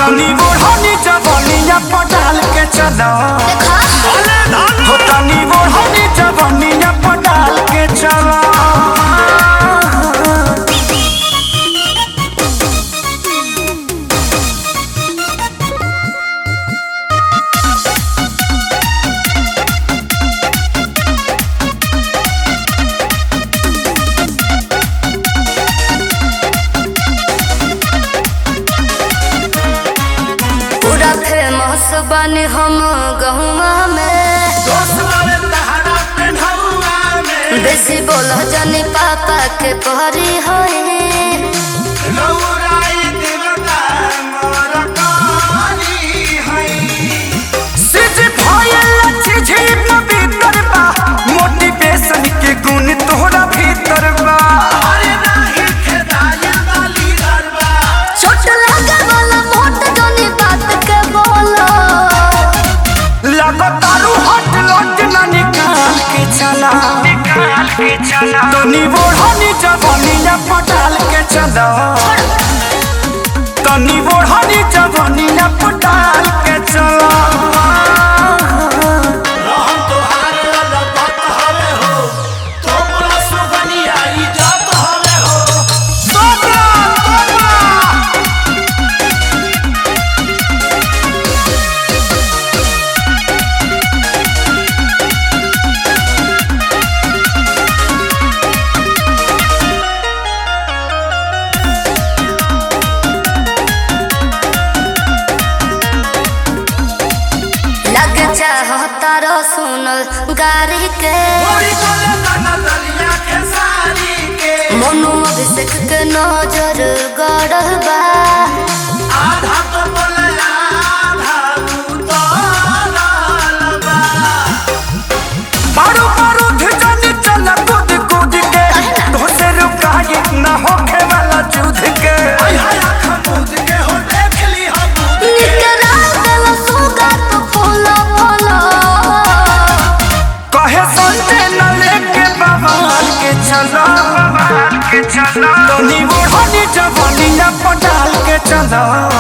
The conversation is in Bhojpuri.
तनी ओढ़नी जवनिया पटाल के चलो हो तनी ओढ़नी जवनिया पटाल के चलो फेमस बानी हम गहुआ में बेसी बोल जानी पापा के पहरी मोटिवेशन के गुण तोहरा भीतर बा छोट लगे वाला मोट जानी बात के बोलो तारू हट लट ना निकाल के चला तनी ओढ़नी जवनिया पटाल के चला तनी ओढ़नी जवनिया पटाल के चला तारो सुनल गारी के मनु अभिषेक के नजर गड़ल बा आधा तो बोले आधा बारू बारू धिजनी चला कूद कूद के तोसे रुकाई ना होखे वाला जुद के हो देख ली हम निकरा देला सुगा तो फूला फूला कहे संते न लेके बवाल के चला तनी ओढ़नी जवनिया पटाल के चला